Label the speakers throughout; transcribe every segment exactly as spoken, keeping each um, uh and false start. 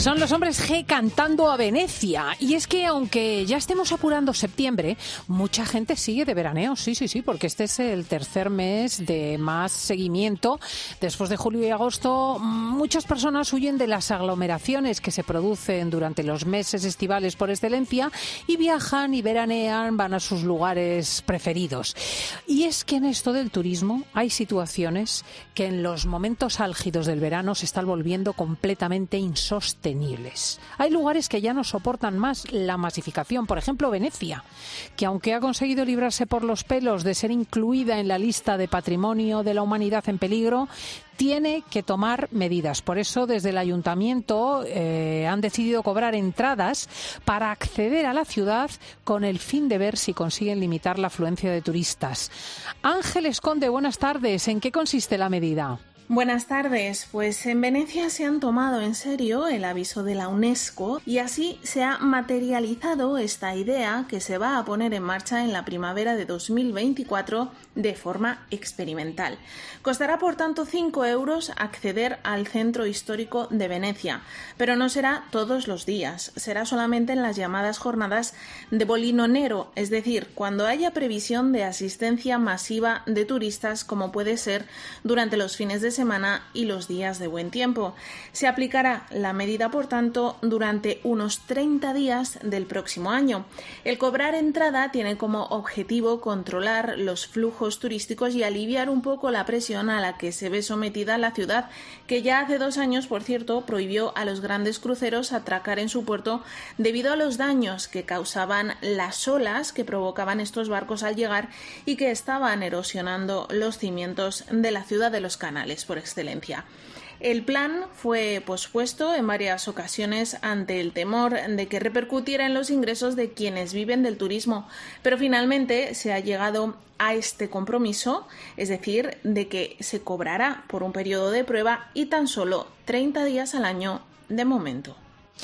Speaker 1: Son los Hombres G cantando a Venecia. Y es que aunque ya estemos apurando septiembre, mucha gente sigue de veraneo. Sí, sí, sí, porque este es el tercer mes de más seguimiento. Después de julio y agosto, muchas personas huyen de las aglomeraciones que se producen durante los meses estivales por excelencia y viajan y veranean, van a sus lugares preferidos. Y es que en esto del turismo hay situaciones que en los momentos álgidos del verano se están volviendo completamente insostenibles. Hay lugares que ya no soportan más la masificación, por ejemplo Venecia, que aunque ha conseguido librarse por los pelos de ser incluida en la lista de Patrimonio de la Humanidad en peligro, tiene que tomar medidas. Por eso, desde el ayuntamiento eh, han decidido cobrar entradas para acceder a la ciudad con el fin de ver si consiguen limitar la afluencia de turistas. Ángeles Conde, buenas tardes. ¿En qué consiste la medida?
Speaker 2: Buenas tardes. Pues en Venecia se han tomado en serio el aviso de la UNESCO y así se ha materializado esta idea que se va a poner en marcha en la primavera de dos mil veinticuatro de forma experimental. Costará por tanto cinco euros acceder al centro histórico de Venecia, pero no será todos los días, será solamente en las llamadas jornadas de Bolino Nero, es decir, cuando haya previsión de asistencia masiva de turistas como puede ser durante los fines de semana y los días de buen tiempo. Se aplicará la medida, por tanto, durante unos treinta días del próximo año. El cobrar entrada tiene como objetivo controlar los flujos turísticos y aliviar un poco la presión a la que se ve sometida la ciudad, que ya hace dos años, por cierto, prohibió a los grandes cruceros atracar en su puerto debido a los daños que causaban las olas que provocaban estos barcos al llegar y que estaban erosionando los cimientos de la ciudad de los canales por excelencia. El plan fue pospuesto en varias ocasiones ante el temor de que repercutiera en los ingresos de quienes viven del turismo, pero finalmente se ha llegado a este compromiso, es decir, de que se cobrará por un periodo de prueba y tan solo treinta días al año de momento.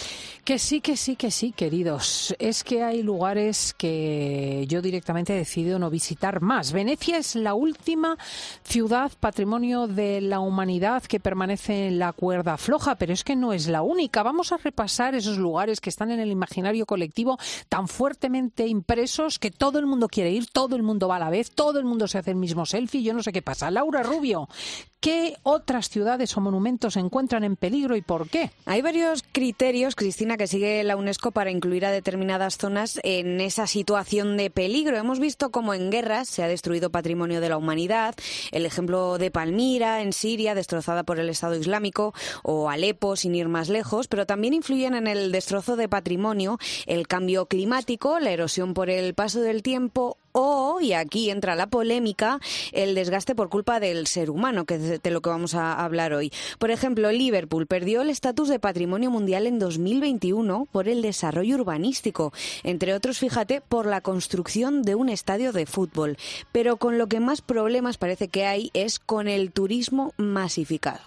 Speaker 1: Que sí, que sí, que sí, queridos. Es que hay lugares que yo directamente he decidido no visitar más. Venecia es la última ciudad patrimonio de la humanidad que permanece en la cuerda floja, pero es que no es la única. Vamos a repasar esos lugares que están en el imaginario colectivo tan fuertemente impresos que todo el mundo quiere ir, todo el mundo va a la vez, todo el mundo se hace el mismo selfie. Yo no sé qué pasa. Laura Rubio, ¿qué otras ciudades o monumentos se encuentran en peligro y por qué?
Speaker 3: Hay varios criterios, Cristina, que sigue la UNESCO para incluir a determinadas zonas en esa situación de peligro. Hemos visto cómo en guerras se ha destruido patrimonio de la humanidad, el ejemplo de Palmira, en Siria, destrozada por el Estado Islámico, o Alepo, sin ir más lejos, pero también influyen en el destrozo de patrimonio el cambio climático, la erosión por el paso del tiempo, o, y aquí entra la polémica, el desgaste por culpa del ser humano, que es de lo que vamos a hablar hoy. Por ejemplo, Liverpool perdió el estatus de patrimonio mundial en dos mil veintiuno por el desarrollo urbanístico, entre otros, fíjate, por la construcción de un estadio de fútbol. Pero con lo que más problemas parece que hay es con el turismo masificado.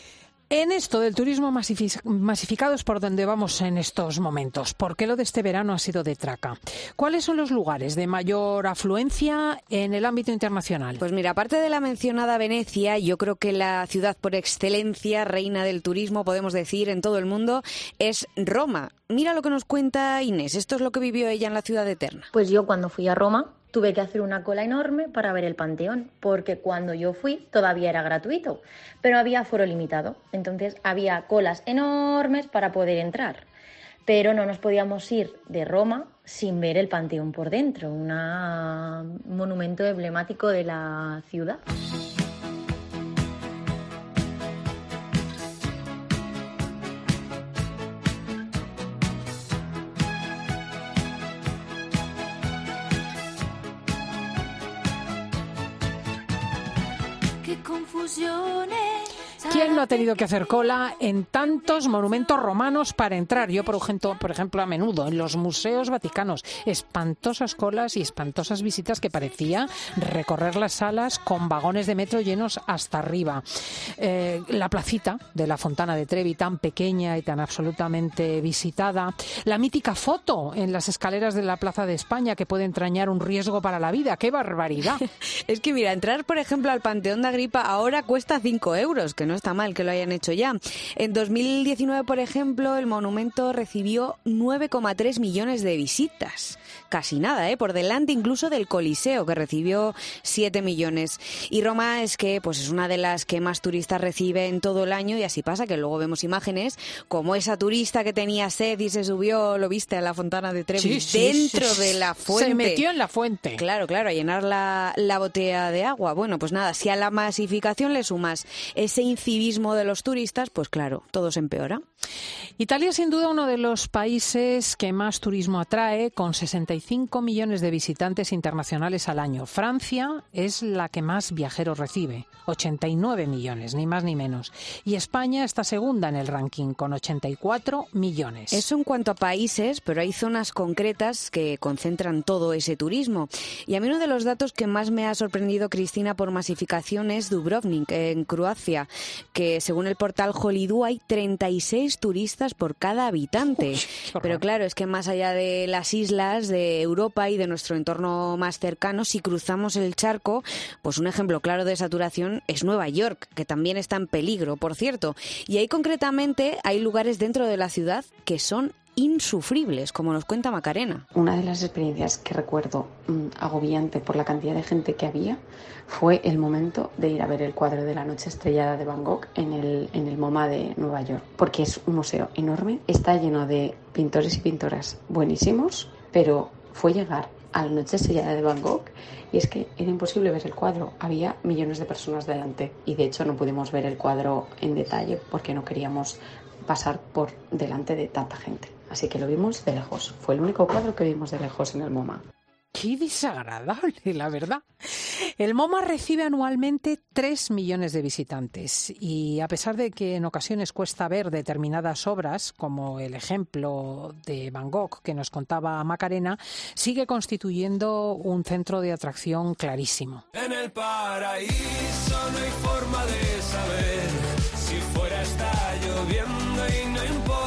Speaker 1: En esto del turismo masificado es por donde vamos en estos momentos. ¿Por qué lo de este verano ha sido de traca? ¿Cuáles son los lugares de mayor afluencia en el ámbito internacional?
Speaker 3: Pues mira, aparte de la mencionada Venecia, yo creo que la ciudad por excelencia, reina del turismo, podemos decir, en todo el mundo, es Roma. Mira lo que nos cuenta Inés. Esto es lo que vivió ella en la ciudad eterna.
Speaker 4: Pues yo cuando fui a Roma tuve que hacer una cola enorme para ver el Panteón, porque cuando yo fui todavía era gratuito, pero había aforo limitado, entonces había colas enormes para poder entrar, pero no nos podíamos ir de Roma sin ver el Panteón por dentro, un monumento emblemático de la ciudad.
Speaker 1: ¿Quién no ha tenido que hacer cola en tantos monumentos romanos para entrar? Yo, por ejemplo, por ejemplo, a menudo en los museos vaticanos, espantosas colas y espantosas visitas que parecía recorrer las salas con vagones de metro llenos hasta arriba. Eh, la placita de la Fontana de Trevi, tan pequeña y tan absolutamente visitada. La mítica foto en las escaleras de la Plaza de España que puede entrañar un riesgo para la vida. ¡Qué barbaridad!
Speaker 3: Es que mira, entrar, por ejemplo, al Panteón de Agripa ahora cuesta cinco euros, que no no está mal que lo hayan hecho ya. En dos mil diecinueve, por ejemplo, el monumento recibió nueve coma tres millones de visitas. Casi nada, ¿eh? Por delante incluso del Coliseo, que recibió siete millones. Y Roma es que pues es una de las que más turistas recibe en todo el año, y así pasa que luego vemos imágenes como esa turista que tenía sed y se subió, lo viste, a la Fontana de Trevi,
Speaker 1: sí, sí,
Speaker 3: dentro
Speaker 1: sí,
Speaker 3: de la fuente.
Speaker 1: Se metió en la fuente.
Speaker 3: Claro, claro, a llenar la, la botella de agua. Bueno, pues nada, si a la masificación le sumas ese incivismo de los turistas, pues claro, todo se empeora.
Speaker 1: Italia es sin duda uno de los países que más turismo atrae, con sesenta y cinco millones de visitantes internacionales al año. Francia es la que más viajeros recibe, ochenta y nueve millones, ni más ni menos. Y España está segunda en el ranking, con ochenta y cuatro millones.
Speaker 3: Eso en cuanto a países, pero hay zonas concretas que concentran todo ese turismo. Y a mí uno de los datos que más me ha sorprendido, Cristina, por masificación es Dubrovnik, en Croacia, que según el portal Holidoo hay treinta y seis turistas por cada habitante. Uy, pero claro, es que más allá de las islas de Europa y de nuestro entorno más cercano, si cruzamos el charco, pues un ejemplo claro de saturación es Nueva York, que también está en peligro, por cierto. Y ahí concretamente hay lugares dentro de la ciudad que son insufribles, como nos cuenta Macarena.
Speaker 5: Una de las experiencias que recuerdo mmm, agobiante por la cantidad de gente que había fue el momento de ir a ver el cuadro de la noche estrellada de Van Gogh en el, en el MoMA de Nueva York, porque es un museo enorme, está lleno de pintores y pintoras buenísimos, pero fue llegar a la noche estrellada de Van Gogh y es que era imposible ver el cuadro, había millones de personas delante y de hecho no pudimos ver el cuadro en detalle porque no queríamos pasar por delante de tanta gente. Así que lo vimos de lejos. Fue el único cuadro que vimos de lejos en el MoMA.
Speaker 1: Qué desagradable, la verdad. El MoMA recibe anualmente tres millones de visitantes y a pesar de que en ocasiones cuesta ver determinadas obras, como el ejemplo de Van Gogh que nos contaba Macarena, sigue constituyendo un centro de atracción clarísimo.
Speaker 6: En el paraíso no hay forma de saber si fuera está lloviendo y no importa.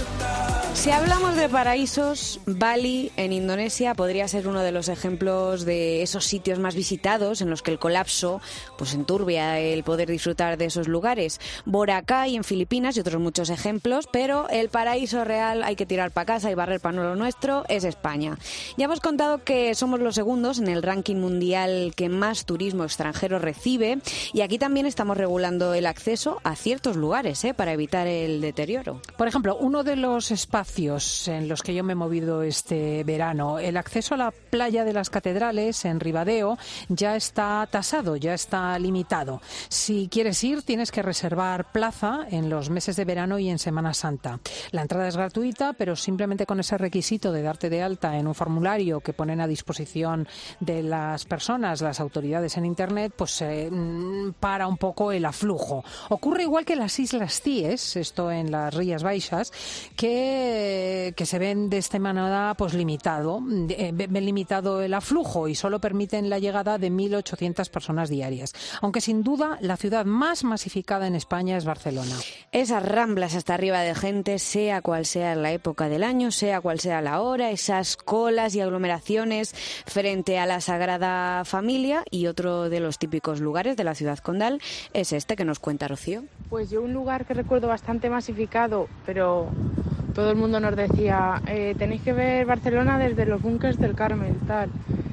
Speaker 3: Si hablamos de paraísos, Bali, en Indonesia, podría ser uno de los ejemplos de esos sitios más visitados en los que el colapso pues enturbia el poder disfrutar de esos lugares. Boracay, en Filipinas, y otros muchos ejemplos, pero el paraíso real, hay que tirar para casa y barrer para lo nuestro, es España. Ya hemos contado que somos los segundos en el ranking mundial que más turismo extranjero recibe, y aquí también estamos regulando el acceso a ciertos lugares, ¿eh? Para evitar el deterioro.
Speaker 1: Por ejemplo, uno de los espacios en los que yo me he movido este verano, el acceso a la playa de las Catedrales en Ribadeo ya está tasado, ya está limitado. Si quieres ir, tienes que reservar plaza en los meses de verano y en Semana Santa. La entrada es gratuita, pero simplemente con ese requisito de darte de alta en un formulario que ponen a disposición de las personas, las autoridades en Internet, pues eh, para un poco el aflujo. Ocurre igual que en las Islas Cíes, esto en las Rías Baixas, que que se ven de esta manera pues limitado, eh, ven limitado el aflujo y solo permiten la llegada de mil ochocientas personas diarias. Aunque sin duda la ciudad más masificada en España es Barcelona.
Speaker 3: Esas ramblas hasta arriba de gente, sea cual sea la época del año, sea cual sea la hora, esas colas y aglomeraciones frente a la Sagrada Familia, y otro de los típicos lugares de la ciudad condal es este que nos cuenta Rocío.
Speaker 7: Pues yo un lugar que recuerdo bastante masificado, pero todo el mundo nos decía, eh, tenéis que ver Barcelona desde los búnkers del Carmel, tal.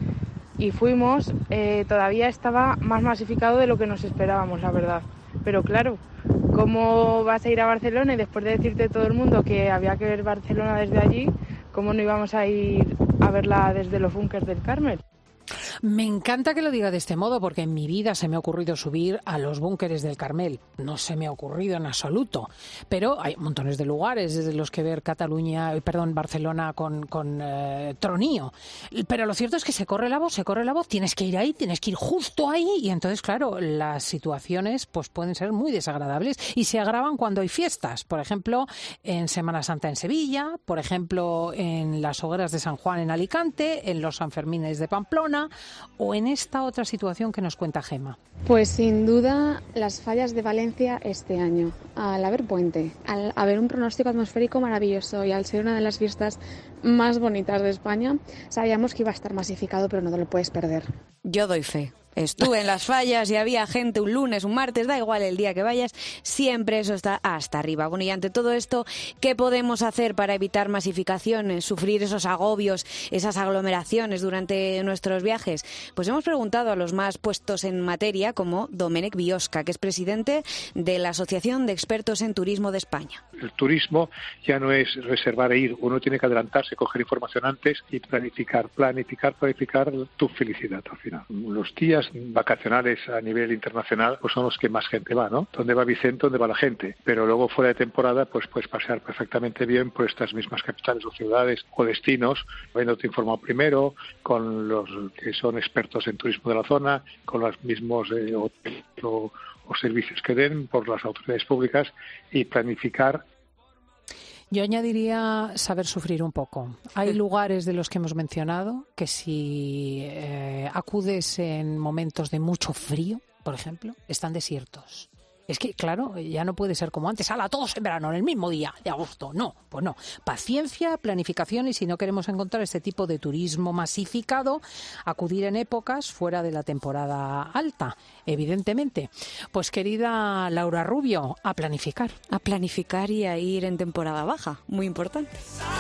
Speaker 7: Y fuimos, eh, todavía estaba más masificado de lo que nos esperábamos, la verdad. Pero claro, ¿cómo vas a ir a Barcelona y después de decirte todo el mundo que había que ver Barcelona desde allí, cómo no íbamos a ir a verla desde los búnkers del Carmel?
Speaker 1: Me encanta que lo diga de este modo, porque en mi vida se me ha ocurrido subir a los búnkeres del Carmel. No se me ha ocurrido en absoluto. Pero hay montones de lugares desde los que ver Cataluña, perdón, Barcelona con, con eh, tronío. Pero lo cierto es que se corre la voz, se corre la voz. Tienes que ir ahí, tienes que ir justo ahí. Y entonces, claro, las situaciones pues pueden ser muy desagradables y se agravan cuando hay fiestas. Por ejemplo, en Semana Santa en Sevilla, por ejemplo, en las hogueras de San Juan en Alicante, en los Sanfermines de Pamplona, o en esta otra situación que nos cuenta Gema.
Speaker 8: Pues sin duda las fallas de Valencia este año. Al haber puente, al haber un pronóstico atmosférico maravilloso y al ser una de las fiestas más bonitas de España, sabíamos que iba a estar masificado, pero no te lo puedes perder.
Speaker 3: Yo doy fe. Estuve en las fallas y había gente un lunes, un martes, da igual el día que vayas, siempre eso está hasta arriba. Bueno, y ante todo esto, ¿qué podemos hacer para evitar masificaciones, sufrir esos agobios, esas aglomeraciones durante nuestros viajes? Pues hemos preguntado a los más puestos en materia, como Domènec Biosca, que es presidente de la Asociación de Expertos en Turismo de España.
Speaker 9: El turismo ya no es reservar e ir, uno tiene que adelantarse, coger información antes y planificar, planificar, planificar tu felicidad al final. Los días vacacionales a nivel internacional pues son los que más gente va, ¿no? ¿Dónde va Vicente? ¿Dónde va la gente? Pero luego fuera de temporada pues puedes pasear perfectamente bien por estas mismas capitales o ciudades o destinos, habiéndote informado primero, con los que son expertos en turismo de la zona, con los mismos eh, hoteles o, o servicios que den por las autoridades públicas y planificar.
Speaker 1: Yo añadiría saber sufrir un poco. Hay lugares de los que hemos mencionado que si eh, acudes en momentos de mucho frío, por ejemplo, están desiertos. Es que, claro, ya no puede ser como antes. ¡Hala, todos en verano, en el mismo día de agosto! No, pues no. Paciencia, planificación y si no queremos encontrar este tipo de turismo masificado, acudir en épocas fuera de la temporada alta, evidentemente. Pues, querida Laura Rubio, a planificar.
Speaker 3: A planificar y a ir en temporada baja, muy importante.